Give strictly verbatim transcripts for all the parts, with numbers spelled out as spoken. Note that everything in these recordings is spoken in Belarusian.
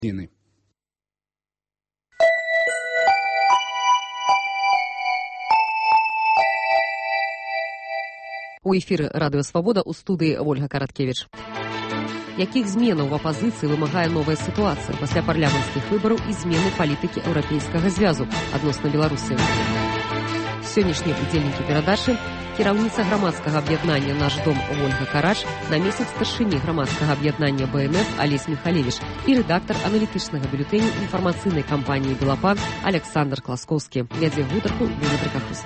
змены. У эфіры Радыё Свабода, у студыі Ольга Караткевіч. Якіх зменаў в апазіцыі вымагае новая сітуацыя пасля парламенцкіх выбараў і змены палітыкі Еўрапейскага звязу адносна Беларусі? Сённяшнія удзельнікі перадачы – кіраўніца грамадскага аб'яднання «Наш дом» Ольга Карач, намеснік старшыні грамадскага аб'яднання бэ эн эф Алесь Михалевич і рэдактар аналітычнага бюлетэня інфармацыйнай кампаніі «Белапан» Александр Класкоўскі. Вядзе гутарку Дмітрий Кахуст.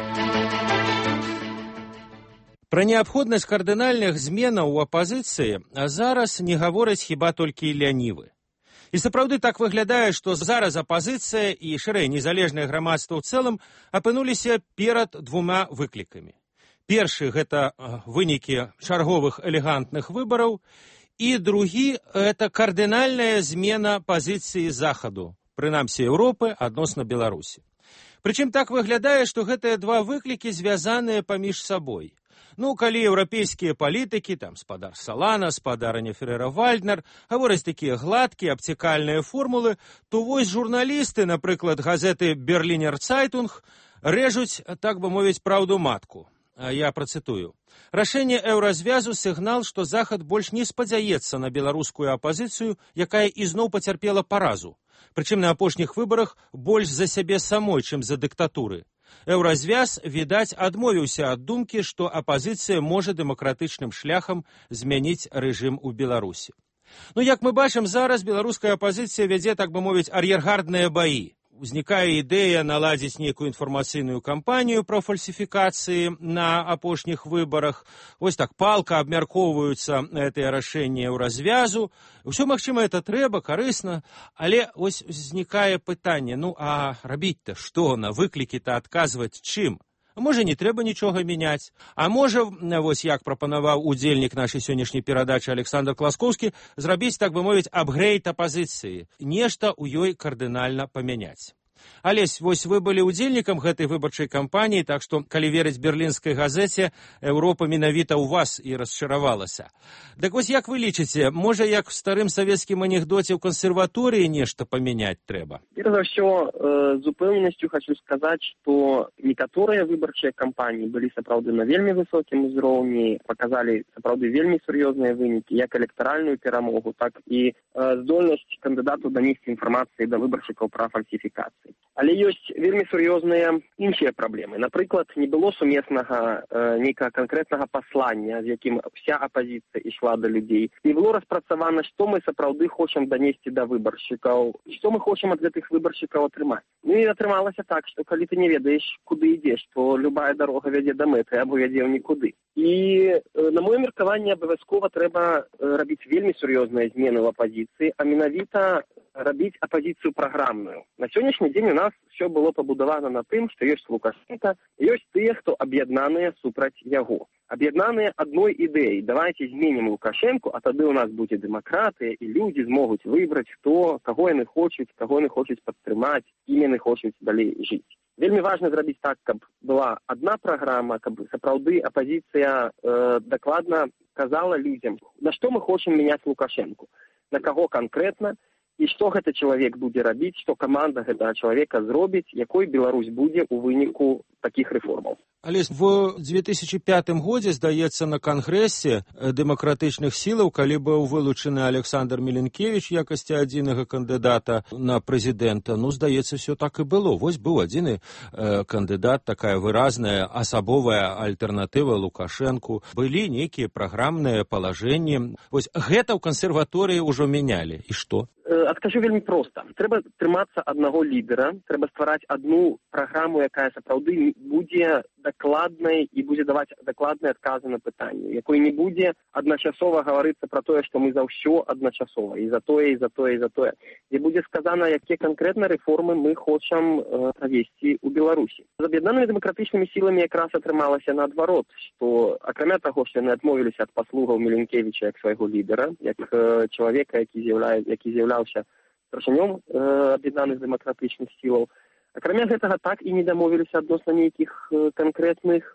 Пра неабходнасць кардынальных зменаў у апазіцыі зараз не гавораць хіба толькі лянівы. І сапраўды так выглядае, што зараз апазіцыя і шырэй незалежнае грамадства ў цэлым апынуліся перад двума выклікамі. Першы – гэта вынікі чарговых элегантных выбараў, і другі – гэта кардынальная змена пазіцыі Захаду, прынамсі Еўропы, адносна Беларусі. Прычым так выглядае, што гэтыя два выклікі звязаныя паміж сабой. Ну, калі еўрапейскія палітыкі, там, спадар Салана, спадарыня Феррера-Вальднер, гавораць такія гладкія, абцікальныя формулы, то вось журналісты, напрыклад, газеты «Берлінер Цайтунг», рэжуць, так бы мовіць, праўду матку. Я працытую. Рашэнне еўразвязу сігнал, што Захад больш не спадзяецца на беларускую апазіцыю, якая ізноў пацярпела паразу. Прычым на апошніх выбарах больш за сябе самой, чым за дыктатуры. Еўразвяз, відаць, адмовіўся ад думкі, што апазіцыя можа дэмакратычным шляхам змяніць рэжым у Беларусі. Ну, як мы бачым, зараз беларуская апазіцыя вядзе, так бы мовіць, ар'ергардныя баі. Узнікае ідэя наладзіць нейкую інфармацыйную кампанію пра фальсіфікацыі на апошніх выбарах. Вось так палка абмяркоўваюцца гэтыя рашэнні еўразвязу. Усё, магчыма, это трэба, карысна, але вось узнікае пытанне, ну, а рабіць-то што, на выклікі-то адказваць чым? А можа, не трэба нічога мяняць? А можа, вось як прапанаваў удзельнік нашай сённяшняй перадачы Александр Класкоўскі, зрабіць, так бы мовіць, апгрэйд апазіцыі, нешта ў ёй кардынальна памяняць. Алесь, вось вы былі удзельнікам гэтай выбарчай кампаніі, так што, калі верыць берлінскай газеце, Еўропа менавіта ў вас і расчаравалася. Дык вось як вы лічыце, можа, як в старым савецкім анекдоце ў кансерваторыі нешта памяняць трэба? Перш за ўсё, з упэўненасцю хочу сказаць, што некаторыя выбарчыя кампаніі былі сапраўды на вельмі высокім узроўні, паказалі сапраўды вельмі сур'ёзныя вынікі, як электаральную перамогу, так і здольнасць кандыдату данесці інфармацыі да выбаршчыкаў пра фальсіфікацыі. Але ёсць вельмі сур'ёзныя іншыя праблемы. Напрыклад, не было сумеснага э, нейкага канкрэтнага паслання, з якім вся апазіцыя ішла да людзей. Не было распрацавана, што мы сапраўды хочам данесці да выбаршчыкаў, што мы хочам ад гэтых выбаршчыкаў атрымаць. Ну і атрымалася так, што калі ты не ведаеш, куды ідзеш, то любая дарога вядзе да мэты або вядзе ў нікуды. І, э, на маё меркаванне, абавязкова трэба э, рабіць вельмі сур'ёзныя змены ў апазіцыі, а менавіта рабіць апазіцыю праграмную. На сённяшні дзень у нас все было пабудавана на тым, што ёсць Лукашенко, ёсць тыя, хто аб'яднаныя супраць яго. Аб'яднаныя адной ідэяй. Давайте зменім Лукашенко, а тады у нас будзе дэмакратыя, і людзі змогуць выбраць, хто, каго яны хочуць, каго яны хочуць падтрымаць, кім яны хочуць далей жыць. Вельмі важна зрабіць так, каб была адна праграма, каб сапраўды апазіцыя э, дакладна казала людзям, на што мы хочам мяняць Лукашенко, на каго канкрэтна, і што гэты чалавек будзе рабіць, што каманда гэтага чалавека зробіць, якой Беларусь будзе ў выніку такіх рэформаў. Алесь, в две тысячи пятым годзе, здаецца, на кангрэсе дэмакратычных сілаў, калі быў вылучаны Александр Міленкевіч якасці адзінага кандыдата на прэзідэнта, ну, здаецца, все так і было. Вось быў адзіны э, кандыдат, такая выразная асабовая альтэрнатыва Лукашэнку. Былі нейкія праграмныя палажэнні. Вось гэта ў кансерваторыі ўжо мянялі. І што? Адкажу вельмі проста. Трэба трымацца аднаго лідера, трэба ствараць адну праграму, якая сапраўды будзе дакладнай і будзе даваць дакладныя адказы на пытанні, якой не будзе адначасова гаварыцца пра тое, што мы за ўсё адначасова, і за тое, і за тое, і за тое. І будзе сказана, якія канкрэтна рэформы мы хочам э, правесці ў Беларусі. З аб'яднанымі дэмакратычнымі сіламі якраз атрымалася наадварот, што акрамя таго, што яны адмовіліся ад паслугаў Міленкевіча як свайго лідера, як э, чалавека, які з'яўляе, які з'яўляўся старшынём э, аб'яднаных дэмакратычных сілаў. Акрамя гэтага, так і не дамовіліся адносна нейкіх э, канкрэтных э,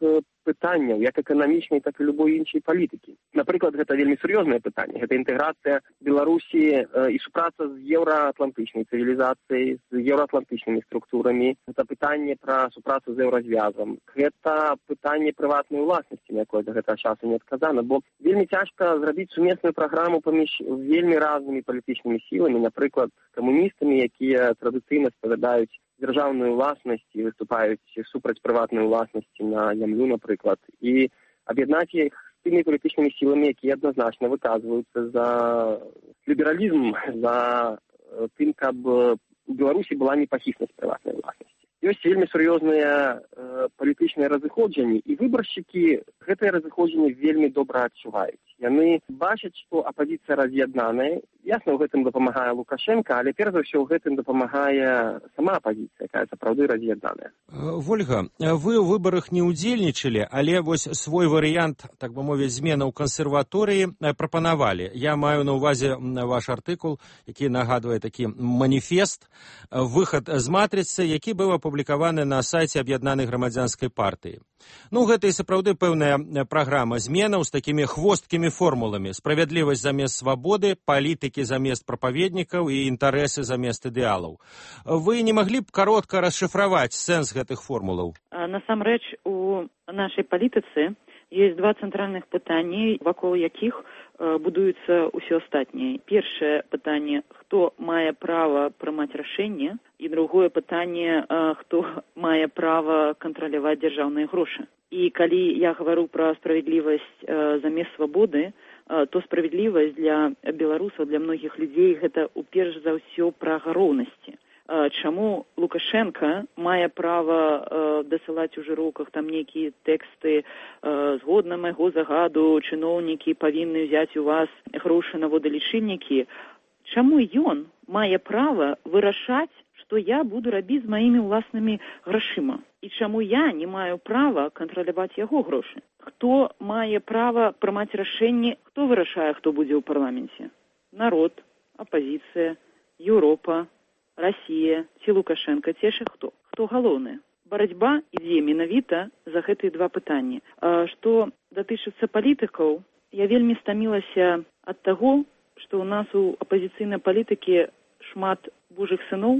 пытанняў, як эканамічнай, так і любой іншай палітыкі. Напрыклад, гэта вельмі сур'ёзнае пытанне. Гэта інтэграцыя Беларусі і супраца з еўраатлантычнай цывілізацыяй, з еўраатлантычнымі структурамі. Гэта пытанне пра супрацу з еўразвязам. Гэта пытанне прыватнай уласнасці, на якое да гэтага часу не адказана, бо вельмі цяжка зрабіць сумесную праграму паміж вельмі разнымі палітычнымі сіламі, напрыклад, камуністамі, якія традыцыйна спавядаюць дзяржаўную ўласнасць і выступаюць супраць прыватнай уласнасці на зямлю, напрыклад, і аб'яднаць іх з тымі палітычнымі сіламі, якія адназначна выказваюцца за лібералізм, за тым, каб у Беларусі была непахіснасць прыватнай уласнасці. Ёсць вельмі сур'ёзныя э, палітычныя разыходжанні, і выбаршчыкі гэтыя разыходжанні вельмі добра адчуваюць. Яны бачаць, што апазіцыя раз'яднаная. Ясна, ў гэтым дапамагае Лукашенка, але перш за ўсё ў гэтым дапамагае сама апазіцыя, якая сапраўды раз'яднаная. Вольга, вы ў выбарах не ўдзельнічалі, але вось свой варыянт, так бы мовіць, зменаў кансерваторыі прапанавалі. Я маю на ўвазе ваш артыкул, які нагадвае такі маніфест, выхад з матрыцы, які быў апублікаваны на сайце аб'яднанай грамадзянскай партыі. Ну, гэта і сапраўды пэўная праграма зменаў з такімі хвосткімі формуламі. Справядлівасць замест свабоды, палітыкі замест прапаведнікаў і інтарэсы замест ідэалаў. Вы не маглі б каротка расшыфраваць сэнс гэтых формулаў? Насамрэч, у нашай палітыцы ёсць два цэнтральных пытанні, вакол якіх будуецца ўсё астатняе. Першае пытанне, хто мае права прымаць рашэнне, і другое пытанне, хто мае права кантраляваць дзяржаўныя грошы. І калі я гавару пра справядлівасць замест свабоды, то справядлівасць для беларусаў, для многіх людзей гэта перш за ўсё прага роўнасці. Чаму Лукашенко мае права э, дасылаць у жыроўках там нейкія тэксты, э, згодна майго загаду, чыноўнікі павінны ўзяць у вас грошы на водалічыльнікі. Чаму ён мае права вырашаць, што я буду рабіць з маімі ўласнымі грашыма? І чаму я не маю права кантраляваць яго грошы? Хто мае права прымаць рашэнні, хто вырашае, хто будзе ў парламенце? Народ, апазіцыя, Еўропа, Расія ці Лукашенко, ці яшчэ хто? Хто галоўны? Барацьба ідзе менавіта за гэтыя два пытанні. А што датычыцца палітыкаў, я вельмі стамілася ад таго, што ў нас у апазіцыйнай палітыкі шмат божых сыноў,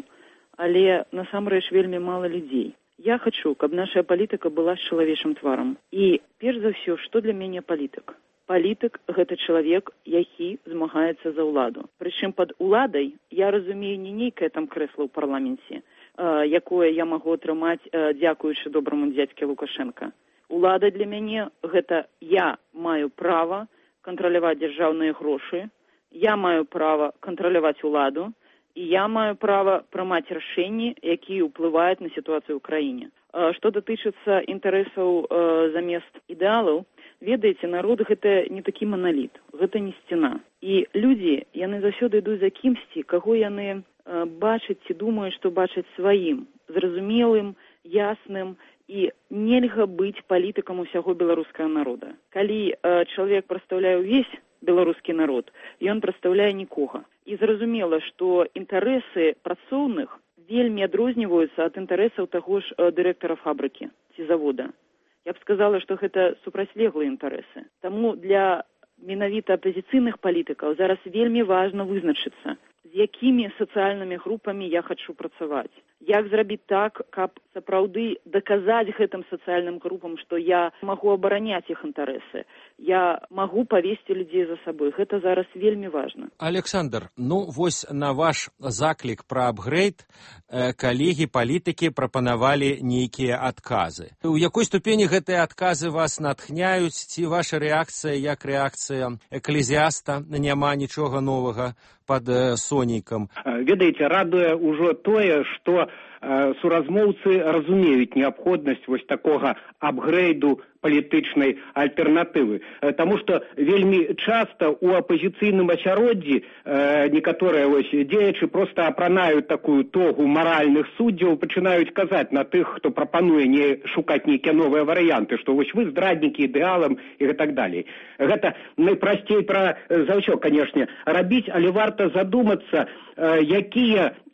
але насамрэч вельмі мала людзей. Я хачу, каб наша палітыка была з чалавечым тварам. І перш за ўсё, што для мяне палітык? Палітык – гэта чалавек, які змагаецца за ўладу. Прычым пад уладай я разумею не нейкае там крэсла ў парламенце, э, якое я магу атрымаць, э, дзякуючы добраму дзядзьке Лукашенка. Улада для мяне – гэта я маю права кантраляваць дзяржаўныя грошы, я маю права кантраляваць уладу, і я маю права прымаць рашэнні, якія ўплываюць на сітуацыю ў краіне. Э, што датычыцца інтарэсаў э, замест ідэалаў, ведаеце, народ гэта не такі маналіт, гэта не сцяна. І людзі, яны заўсёды ідуць за кімсьці, каго яны э, бачаць ці думаюць, што бачаць сваім, зразумелым, ясным, і нельга быць палітыкам усяго беларускага народа. Калі э, чалавек прадстаўляе ўвесь беларускі народ, ён прадстаўляе нікога. І зразумела, што інтарэсы працоўных вельмі адрозніваюцца ад інтарэсаў таго ж э, дырэктара фабрыкі ці завода. Я б сказала, што гэта супрацьлеглыя інтарэсы. Таму для менавіта апазіцыйных палітыкаў зараз вельмі важна вызначыцца, з якімі сацыяльнымі групамі я хачу працаваць. Як зрабіць так, каб сапраўды даказаць гэтым сацыяльным групам, што я магу абараняць іх інтарэсы. Я магу павесці людзей за сабой. Гэта зараз вельмі важна. Александр, ну вось на ваш заклік пра апгрэйд э, калегі палітыкі прапанавалі нейкія адказы. У якой ступені гэтыя адказы вас натхняюць? Ці ваша рэакцыя як рэакцыя эклезіаста? Няма нічога новага пад э, сонейкам? Ведаеце, радуе ўжо тое, што суразмоўцы разумеюць неабходнасць вось такога апгрэйду палітычнай альтэрнатывы. Таму што вельмі часта ў апазіцыйным асяроддзі э, некаторыя вось дзеячы проста апранаюць такую тогу маральных суддзяў, пачынаюць казаць на тых, хто прапануе не шукаць нейкія новыя варыянты, што вось вы здраднікі ідэалам і так далей. Гэта найпрасцей пра за ўсё, канешне, рабіць, але варта задумацца, э, якія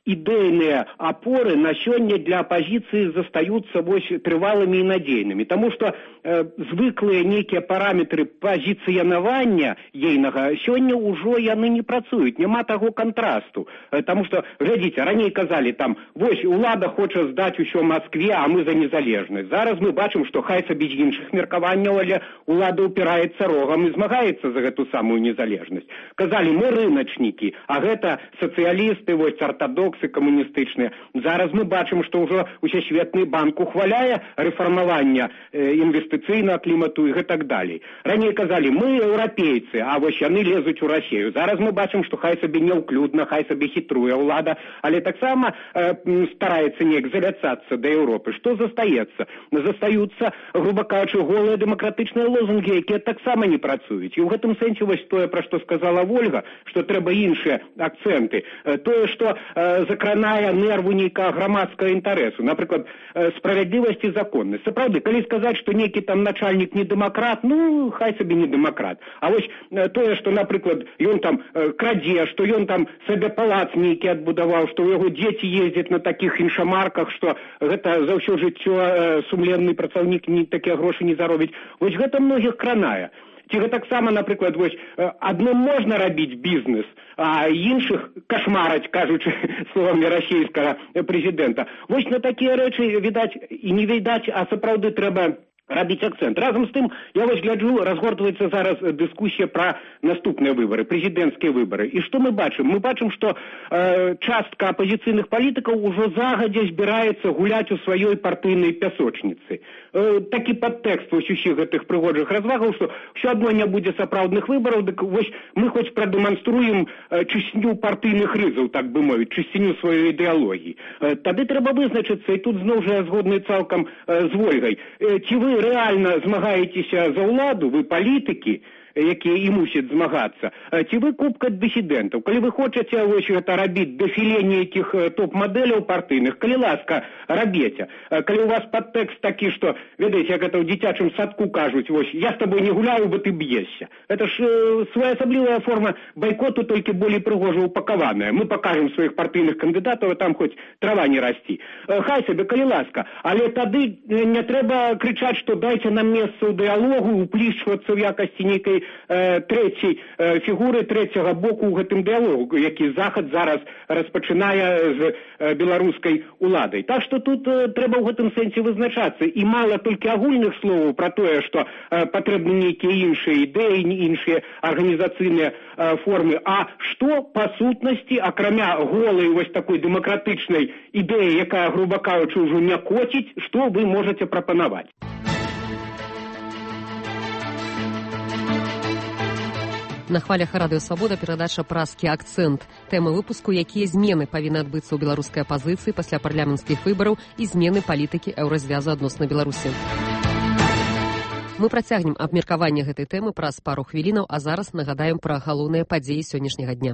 ідэйныя апоры на сёння для апозіцыі застаюцца вось трывалымі і надзейнымі. Таму што э, звыклыя нейкія параметры пазіцыянавання ейнага сёння ўжо яны не працуюць, няма таго кантрасту. Э, таму што, глядзіце, раней казалі там, вось улада хоча здаць усё Маскве, а мы за незалежнасць. Зараз мы бачым, што хай сабе з іншых меркаванняў, але улада ўпіраецца рогам і змагаецца за гэту самую незалежнасць. Казалі, мы рыначнікі, а гэта сацыялісты, вось артадоксы камуністычныя. Зараз мы бачым, што ўжо Усесветны банк ухваляе рэфармаванне э, інвестыцыйнага клімату і гэтак далей. Раней казалі, мы еўрапейцы, а вось яны лезуць у Расію. Зараз мы бачым, што хай сабе няўклюдна, хай сабе хітруе ўлада, але таксама э, стараецца неяк заляцацца да Еўропы. Што застаецца? Застаюцца, груба кажучы, голыя дэмакратычныя лозунгі, якія таксама не працуюць. І ў гэтым сэнсе вось тое, пра што сказала Вольга, што трэба іншыя акцэнты. Тое, што э, закранае нерву нейкага грамадскага інтарэсу. Напрыклад, э, справядлівасць і законнасць. Сапраўды, калі сказаць, што нейкі там начальнік не дэмакрат, ну, хай сабе не дэмакрат. А вось э, тое, што, напрыклад, ён там э, крадзе, што ён там сабе палац нейкі адбудаваў, што ў яго дзеці ездзяць на такіх іншамарках, што гэта за ўсё жыццё э, сумленны працаўнік не такія грошы не заробіць. Вось гэта многіх кранае. Ці гэтаксама, напрыклад, вось адным можна рабіць бізнес, а іншых кашмараць, кажучы словамі расійскага прэзідэнта. Вось на такія рэчы, відаць, і не відаць, а сапраўды трэба рабіць акцэнт. Разам з тым, я вось гляджу, разгортваецца зараз дыскусія пра наступныя выбары, прэзідэнцкія выбары. І што мы бачым? Мы бачым, што э, частка апозіцыйных палітыкаў ужо загадзя збіраецца гуляць у сваёй партыйнай пясочніцы. Э, такі падтэкст вось усіх гэтых прыгожых развагаў, што ўсё адно не будзе сапраўдных выбараў, дык вось мы хоць прадэманструем э, чысціню партыйных рызаў, так бы мовіць, чысціню сваёй ідэалогіі. Э, тады трэба вызначыцца, і тут зноў жа я згодны цалкам э, з Вольгай. Э, ці вы рэальна змагаецеся за ўладу, вы палітыкі, якія і мусяць змагацца, ці вы купка дысідэнтаў. Калі вы хочаце вось гэта рабіць дэфіле нейкіх топ-мадэляў партыйных, калі ласка, рабіце. Калі у вас падтэкст такі, што, ведаеце, як гэта ў дзіцячым садку кажуць, вось, я з табой не гуляю, бо ты б'ешся. Это ж э, своеасаблівая форма байкоту, толькі болей прыгожа упакаваная. Мы пакажем сваіх партыйных кандыдатаў, а там хоць трава не расці. Э, хай сабе, калі ласка. Але тады не трэба крычаць, што дайце нам месца ў дыялогу, уплішчвацца ў якасці нейкай э, трэцяй э, фігуры, трэцяга боку ў гэтым дыялогу, які Захад зараз распачынае з э, беларускай уладай. Так што тут э, трэба ў гэтым сэнсе вызначацца. І мала толькі агульных словаў пра тое, што э, патрэбны нейкія іншыя ідэі, іншыя арганізацыйныя э, формы. А што па сутнасці, акрамя голай вось такой дэмакратычнай ідэі, якая, груба кажучы, ўжо не коціць, што вы можаце прапанаваць? На хвалях радыё Свабода перадача «Празкі акцэнт». Тэма выпуску, якія змены павінны адбыцца ў беларускай апазіцыі пасля парламенцкіх выбараў і змены палітыкі еўразвязу адносна Беларусі. Мы працягнем абмеркаванне гэтай тэмы праз пару хвілінаў, а зараз нагадаем пра галоўныя падзеі сённяшняга дня.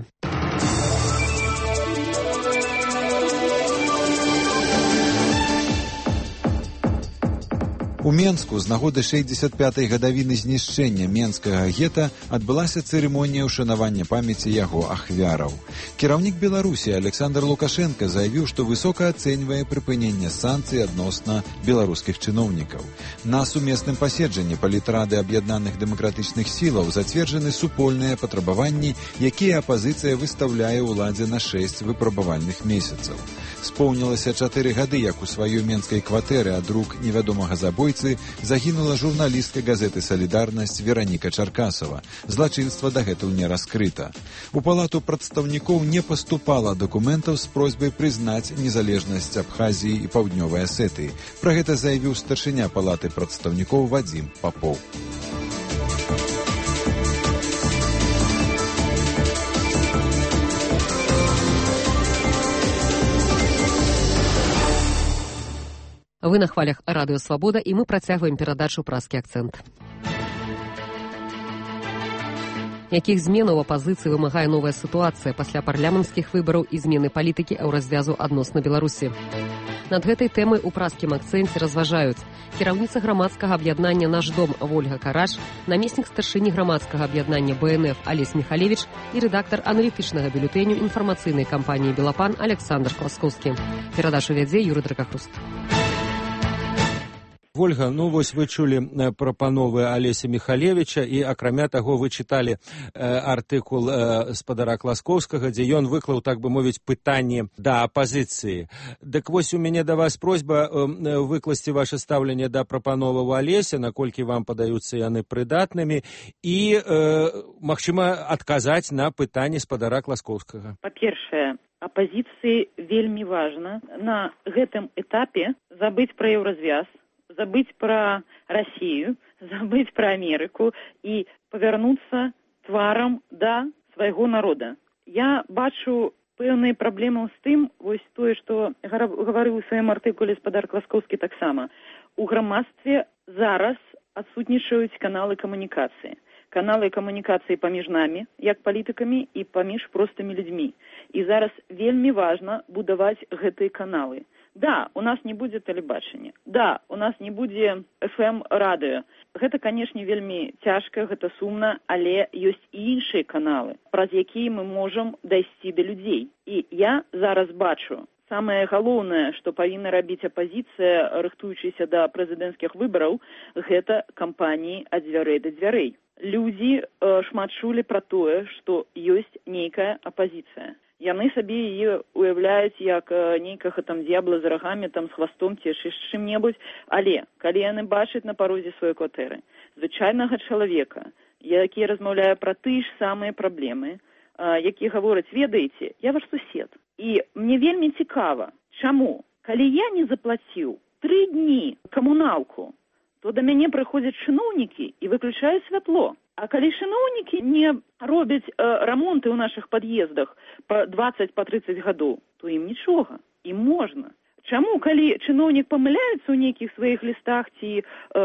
У Менску з нагоды шэсцьдзесят пятай гадавіны знішчэння менскага гета адбылася цырымонія ўшанавання памяці яго ахвяраў. Кіраўнік Беларусі Александр Лукашенко заявіў, што высока ацэньвае прыпыненне санкцый адносна беларускіх чыноўнікаў. На сумесным паседжанні палітрады аб'яднаных дэмакратычных сілаў зацверджаны супольныя патрабаванні, якія апазіцыя выстаўляе ўладзе на шэсць выпрабавальных месяцаў. Споўнілася чатыры гады, як у сваёй менскай кватэры ад рук невядомага забойцы загінула журналістка газеты «Салідарнасць» Вераніка Чаркасова. Злачынства дагэтуль не раскрыта. У палату прадстаўнікоў не паступала дакументаў з просьбай прызнаць незалежнасць Абхазіі і Паўднёвай Асетыі. Пра гэта заявіў старшыня палаты прадстаўнікоў Вадзім Папоў. Вы на хвалях радыё Свабода, і мы працягваем перадачу «Празкі акцэнт». Якіх зменаў апазіцыі вымагае новая сітуацыя пасля парламенцкіх выбараў і змены палітыкі еўразвязу адносна Беларусі? Над гэтай тэмай у праскім акцэнце разважаюць кіраўніца грамадскага аб'яднання «Наш дом» Вольга Караш, намеснік старшыні грамадскага аб'яднання бэ эн эф Алесь Михалевич і рэдактар аналітычнага бюлетэню інфармацыйнай кампаніі «Белапан» Александр Класкоўскі. Перадачу вядзе Юрый Дракахруст. Вольга, ну вось вы чулі прапановы Алеся Михалевича і акрамя таго вы чыталі э, артыкул э, спадара Класкоўскага, дзе ён выклаў, так бы мовіць, пытанне да апазіцыі. Дык вось у мяне да вас просьба э, выкласці ваше стаўленне да прапановаў Алеся, наколькі вам падаюцца яны прыдатнымі, і, э, магчыма, адказаць на пытанне спадара Класкоўскага. Па-першае, апазіцыі вельмі важна на гэтым этапе забыць пра еўразвяз, забыть про Россию, забыть про Америку и повернуться тваром до своего народа. Я бачу пэўныя праблемы з тым, вось тое, што гаварыў у сваім артыкуле спадар Класкоўскі таксама. У грамадстве зараз адсутнічаюць каналы камунікацыі. Каналы камунікацыі паміж намі, як палітыкамі, і паміж простымі людзьмі. І зараз вельмі важна будаваць гэтыя каналы. Да, у нас не будзе тэлебачання. Да, у нас не будзе эф эм-радыё. Гэта, канешне, вельмі цяжка, гэта сумна, але ёсць і іншыя каналы, праз якія мы можам дайсці да людзей. І я зараз бачу, самае галоўнае, што павінна рабіць апазіцыя, рыхтуючыся да прэзідэнцкіх выбараў, гэта кампаніі ад дзвярэй да дзвярэй. Людзі э, шмат чулі пра тое, што ёсць нейкая апазіцыя. Яны сабе яе уяўляюць як нейкага там д'ябла з рагамі, там з хвастом ці з чым-небудзь, але калі яны бачаць на парозе сваёй кватэры звычайнага чалавека, які размаўляе пра тыя ж самыя праблемы, які гавораць, ведаеце, я ваш сусед. І мне вельмі цікава, чаму, калі я не заплаціў тры дні камуналку, то да мяне прыходзяць чыноўнікі і выключаюць святло. А калі чыноўнікі не робяць э, рамонты ў нашых пад'ездах па дваццаць па трыццаць гадоў, то ім нічога, ім можна. Чаму, калі чыноўнік памыляецца ў нейкіх сваіх лістах ці э,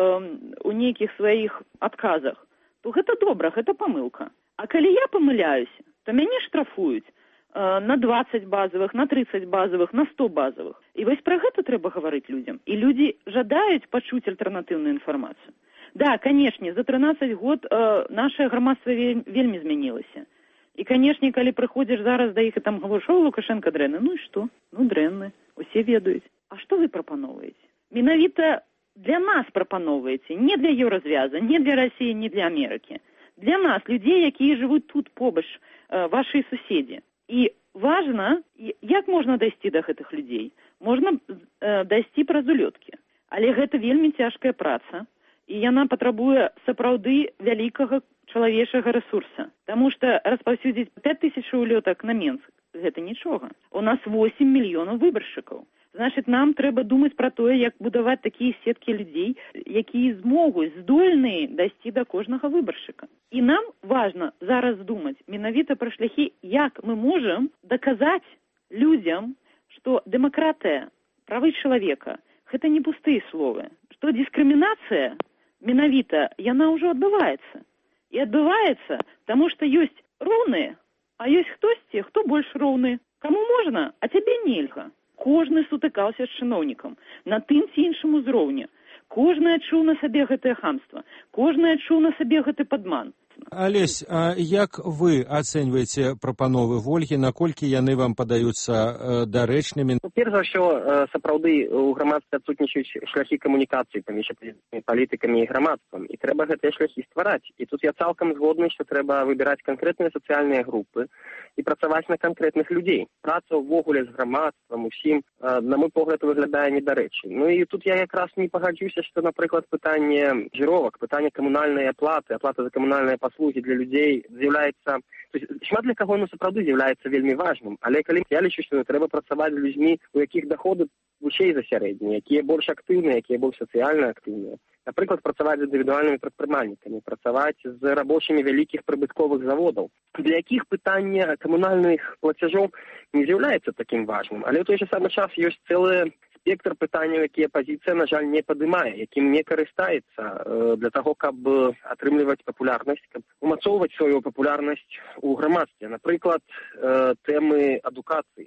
у нейкіх сваіх адказах, то гэта добра, гэта памылка. А калі я памыляюся, то мяне штрафуюць э, на дваццаць базавых, на трыццаць базавых, на сто базавых. І вось пра гэта трэба гаварыць людзям. І людзі жадаюць пачуць альтэрнатыўную інфармацыю. Да, канешне, за трынаццаць год э, наше грамадства вельмі змянілася. І, канешне, калі прыходзіш зараз да іх і там гаворыш, о, Лукашенко дрэнны, ну і што? Ну, дрэнны, усе ведаюць. А што вы прапаноўваеце? Менавіта для нас прапаноўваеце, не для еўразвяза, не для Расіі, не для Амерыкі. Для нас, людзей, якія жывуць тут побач, э, вашыя суседзі. І важна, як можна дайсці да гэтых людзей? Можна э, дайсці праз улёткі. Але гэта вельмі цяжкая праца. І яна патрабуе сапраўды вялікага чалавечага рэсурса. Таму што распаўсюдзіць пяць тысяч улётак на Менск – гэта нічога. У нас восем мільёнаў выбаршчыкаў. Значыць, нам трэба думаць пра тое, як будаваць такія сеткі людзей, якія змогуць, здольныя дайсці да кожнага выбаршчыка. І нам важна зараз думаць менавіта пра шляхі, як мы можам даказаць людзям, што дэмакратыя, правы чалавека – гэта не пустыя словы, што дыскрымінацыя менавіта, яна ўжо адбываецца. І адбываецца, таму што ёсць роўныя, а ёсць хтосьці, хто больш роўны. Каму можна, а цябе нельга. Кожны сутыкаўся з чыноўнікам на тым ці іншым узроўні. Кожны адчуў на сабе гэтае хамства. Кожны адчуў на сабе гэты падман. Алесь, а як вы ацэньваеце прапановы Вольгі, наколькі яны вам падаюцца э, дарэчнымі? Перш за ўсё, сапраўды у грамадстве адсутнічаюць шляхі камунікацыі паміж палітыкамі і грамадствам, і трэба гэтыя шляхі ствараць. І тут я цалкам згодны, што трэба выбіраць канкрэтныя сацыяльныя групы і працаваць на канкрэтных людзей. Праца ўвогуле з грамадствам усім, на мой погляд, выглядае недарэчы. Ну і тут я якраз не пагаджуся, што, напрыклад, пытанне жыровак, пытанне камунальнай аплаты, аплаты за камунальныя паслугі для людзей з'яўляецца, шмат для каго, ну, сапраўды з'яўляецца вельмі важным, але калі я лічу, што трэба працаваць з людзьмі, у якіх даходы вышэй за сярэднія, якія больш актыўныя, якія больш сацыяльна актыўныя. Напрыклад, працаваць з індывідуальнымі прадпрымальнікамі, працаваць з рабочымі вялікіх прыбытковых заводаў, для якіх пытанне камунальных плацяжоў не з'яўляецца такім важным, але ў той жа самы час ёсць цэлы спектр пытанняў, якія апазіцыя, на жаль, не падымае, якім не карыстаецца э, для таго, каб атрымліваць папулярнасць, каб умацоўваць сваю папулярнасць у грамадстве. Напрыклад, э, тэмы адукацыі.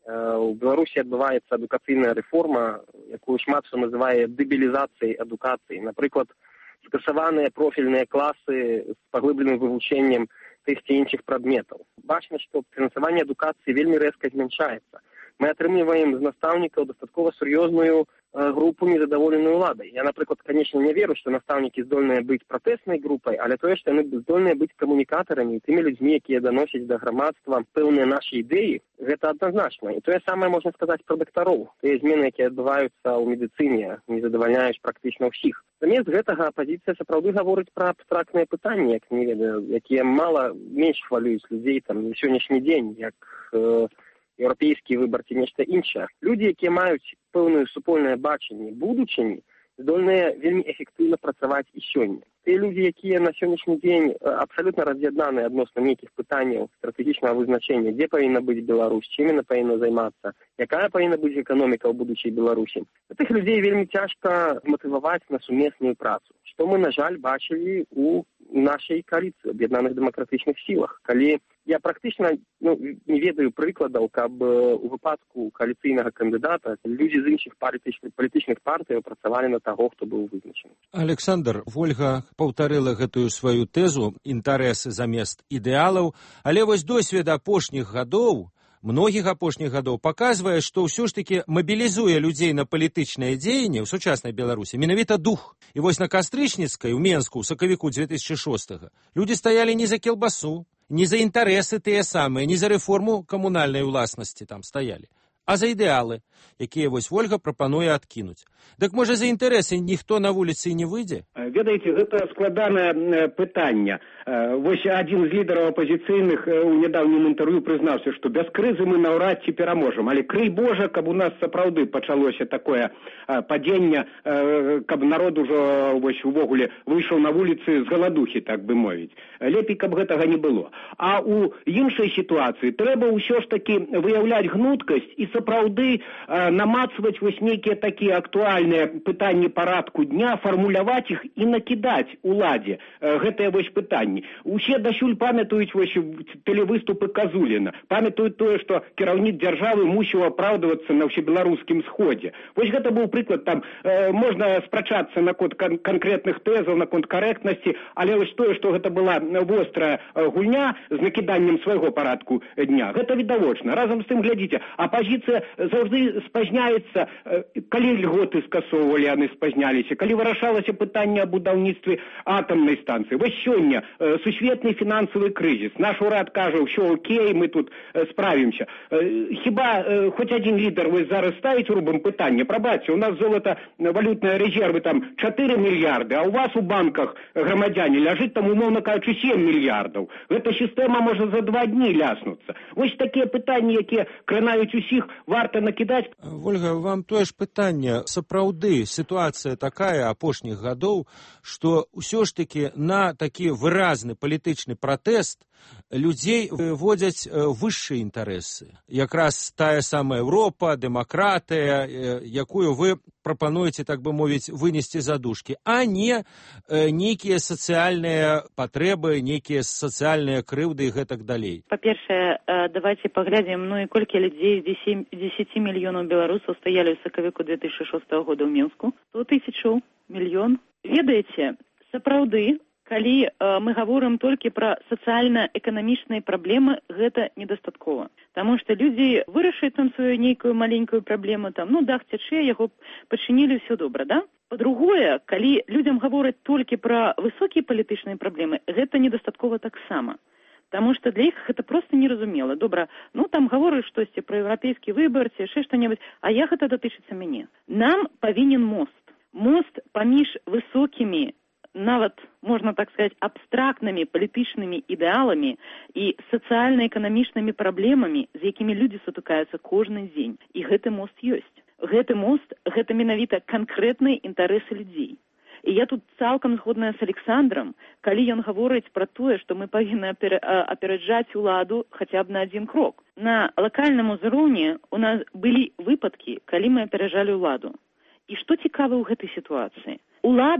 У Беларусі адбываецца адукацыйная рэформа, якую шмат хто называе дэбілізацыяй адукацыі. Напрыклад, скасаваныя профільныя класы з паглыбленым вывучэннем тых ці іншых прадметаў. Бачна, што фінансаванне адукацыі вельмі рэзка змяншаецца. Мы атрымліваем з настаўнікаў дастаткова сур'ёзную групу незадаволеную уладай. Я, напрыклад, конечно, не веру, што настаўнікі здольныя быць пратэснай групай, але тое, што яны здольныя быць камунікатарамі, тымі людзьмі, якія даносяць да грамадства пэўныя нашы ідэі, гэта адназначна. І тое самае можна сказаць пра дактароў. Тыя змены, якія адбываюцца ў медыцыне, не задавальняюць практычна ўсіх. Замест гэтага апазіцыя сапраўды гаворыць пра абстрактныя пытанні, як не ведаю, якія мала менш хвалююць людзей там на сённяшні дзень, як э, еўрапейскі выбар ці нешта іншае. Людзі, якія маюць пэўную супольнае бачанне будучыні, здольныя вельмі эфектыўна працаваць і сёння. Тыя людзі, якія на сённяшні дзень абсалютна раз'яднаныя адносна нейкіх пытанняў стратэгічнага вызначэння, дзе павінна быць Беларусь, чым яна павінна займацца, якая павінна быць эканоміка ў будучай Беларусі. Гэтых людзей вельмі цяжка матываваць на сумесную працу, што мы, на жаль, бачылі у нашай кааліцыі, аб'яднаных дэмакратычных сілах. Калі я практычна ну, не ведаю прыкладаў, каб у выпадку кааліцыйнага кандыдата людзі з іншых палітычных, палітычных партыяў працавалі на таго, хто быў вызначаны. Александр, Вольга паўтарыла гэтую сваю тэзу інтарэсы замест ідэалаў, але вось досвед апошніх гадоў, многіх апошніх гадоў паказвае, што ўсё ж такі мабілізуе людзей на палітычнае дзеянне ў сучаснай Беларусі менавіта дух. І вось на Кастрычніцкай у Менску ў сакавіку дзве тысячы шостага людзі стаялі не за кілбасу, не за інтарэсы тыя самыя, не за рэформу камунальнай уласнасці там стаялі, а за ідэалы, якія вось Вольга прапануе адкінуць. Дык можа за інтарэсы ніхто на вуліцы не выйдзе? Ведаеце, гэта складанае пытанне. Вось адзін з лідараў апазіцыйных у нядаўнім інтэрв'ю прызнаўся, што без крызы мы наўрад ці пераможам. Але крый Божа, каб у нас сапраўды пачалося такое падзенне, каб народ ужо вось увогуле выйшаў на вуліцы з галадухі, так бы мовіць. Лепей, каб гэтага не было. А ў іншай сітуацыі трэба ўсё ж такі выяўляць гнуткасць і сапраўды намацваць вось нейкія такія актуальныя пытанні парадку дня, фармуляваць іх і накідаць уладзе гэтыя вось пытанні. Усе дасюль памятаюць вось тэлевыступы Казуліна, памятаюць тое, што кіраўнік дзяржавы мусіў апраўдвацца на ўсебеларускім сходзе. Вось гэта быў прыклад, там э, можна спрачацца наконт кан- канкрэтных тэзаў, наконт карэктнасці, але вось тое, што гэта была вострая гульня з накіданнем свайго парадку дня, гэта відавочна. Разам з тым, глядзіце, апазіцыя заўжды спазняецца, э, калі льготы скасоўвалі, яны спазняліся, калі вырашалася пытанне аб будаўніцтве атамнай станцыі. Вось сёння э, сусветны фінансавы крызіс. Наш урад кажа, ўсё окей, мы тут э, справімся. Э, хіба э, хоць адзін лідар вось зараз ставіць рубам пытанне? Прабачце, у нас золата валютныя рэзервы там чатыры мільярды, а у вас у банках грамадзяне ляжыць там, умоўна кажучы, сем мільярдаў. Гэта сістэма можа за два дні ляснуцца. Вось такія пытанні, якія кранаюць усіх, варта накідаць. Вольга, вам тое ж пытанне. Сапраўды сітуацыя такая апошніх гадоў, што ўсё ж такі на такі выразны палітычны пратэст людзей выводзяць вышшыя інтарэсы. Якраз тая самая Еўропа, дэмакратыя, якую вы прапануеце, так бы мовіць, вынесці за дужкі, а не нейкія сацыяльныя патрэбы, нейкія сацыяльныя крыўды і гэтак далей. Па-першае, давайте паглядзім, ну і колькі людзей з дзесяці мільёнаў беларусаў стаялі ў сакавіку две тысячы шостага года ў Мінску? сто тысячаў, мільён. Ведаеце, сапраўды, калі э, мы гаворым толькі пра сацыяльна-эканамічныя праблемы, гэта недастаткова. Таму што людзі вырашаюць там сваю нейкую маленькую праблему, там, ну, дах цячэ, яго пачынілі, ўсё добра, да? Па-другое, калі людзям гавораць толькі пра высокія палітычныя праблемы, гэта недастаткова таксама. Таму што для іх гэта проста незразумела. Добра, ну там гаворыць штосьці пра еўрапейскі выбар ці яшчэ што-небудзь, а як гэта датычыцца мяне? Нам павінен мост. Мост паміж высокімі, нават, можна так сказаць, абстрактнымі палітычнымі ідэаламі і сацыяльна-эканамічнымі праблемамі, з якімі людзі сутыкаюцца кожны дзень. І гэты мост ёсць. Гэты мост, гэта менавіта канкрэтныя інтарэсы людзей. І я тут цалкам згодная з Александром, калі ён гаворыць пра тое, што мы павінны апераджаць уладу хаця б на адзін крок. На лакальным узроўні у нас былі выпадкі, калі мы апераджалі ўладу. І што цікава ў гэтай сітуацыі? Улада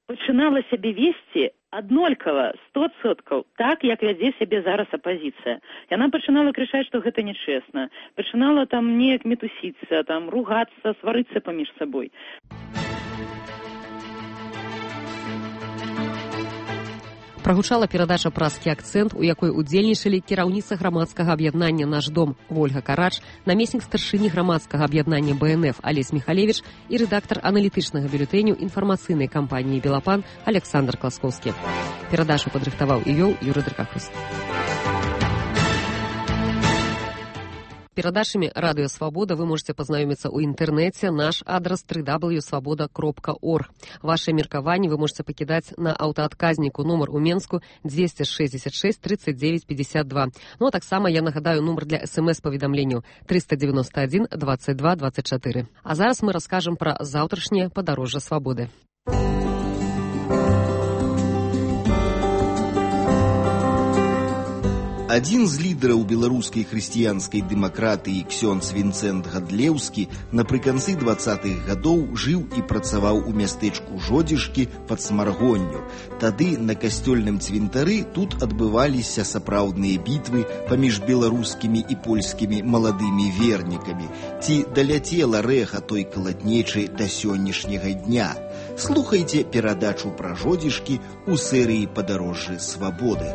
пачынала сябе весці аднолькава, сто адсоткаў, так, як вядзе сябе зараз апазіцыя. Яна пачынала крычаць, што гэта нечэсна, пачынала там неяк мітусіцца, там ругацца, сварыцца паміж сабой. Прагучала перадача «Праскі акцэнт», у якой удзельнічалі кіраўніца грамадскага аб'яднання «Наш дом» Вольга Карач, намеснік старшыні грамадскага аб'яднання бэ эн эф Алесь Михалевич і рэдактар аналітычнага бюлетэню інфармацыйнай кампаніі «Белапан» Александр Класкоўскі. Перадачу падрыхтаваў і вёў Юрый Дракахус. Перадачамі «Радыё Свабода» вы можете пазнаёміцца ў інтэрнэце. Наш адрас дабл ю дабл ю дабл ю крапка свабода кропка орг. Вашыя меркаванні вы можете пакідаць на аўтаадказніку нумар у Менску двести шестьдесят шесть тридцать девять пятьдесят два. Ну а таксама я нагадаю нумар для эс эм эс-паведамленняў триста девяносто один двадцать два двадцать четыре. А зараз мы раскажам пра заўтрашняе падарожжа свабоды. Адзін з лідараў беларускай хрысціянскай дэмакратыі ксёндз Вінцэнт Гадлеўскі напрыканцы дваццатых гадоў жыў і працаваў у мястэчку Жодзішкі пад Смаргонню. Тады на касцёльным цвінтары тут адбываліся сапраўдныя бітвы паміж беларускімі і польскімі маладымі вернікамі. Ці даляцела рэха той калатнечы да сённяшняга дня? Слухайце перадачу пра Жодзішкі ў серыі «Падарожжы свабоды».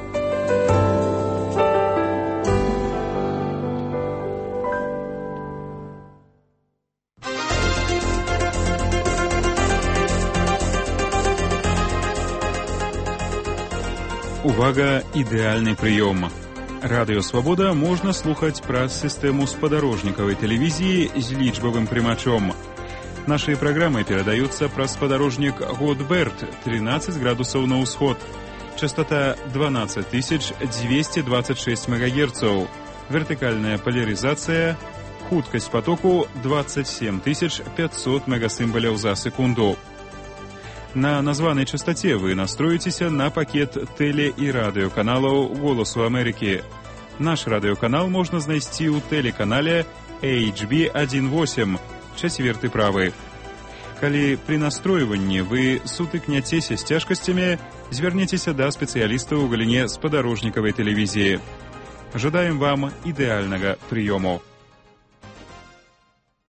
Увага, ідэальны прыём. Радыё Свабода можна слухаць праз сістэму спадарожнікавай тэлевізіі з лічбавым прымачом. Нашыя праграмы перадаюцца праз спадарожнік Годберт тринадцать градусаў на ўсход. Частота дванадцать тысяч двести двадцать шесть мегагерцаў. Вертыкальная поляризация. Хуткасць потоку двадцать семь тысяч пятьсот мегасімбаляў за секунду. На названай частоце вы настроіцеся на пакет тэле- і радыёканалаў «Голасу Амерыкі». Наш радыёканал можна знайсці ў тэлеканале эйч би один восемь, чацверты правы. Калі пры настройванні вы сутыкняцеся з цяжкасцямі, звярніцеся да спецыялістаў у галіне спадарожнікавай тэлевізіі. Жадаем вам ідэальнага прыёму.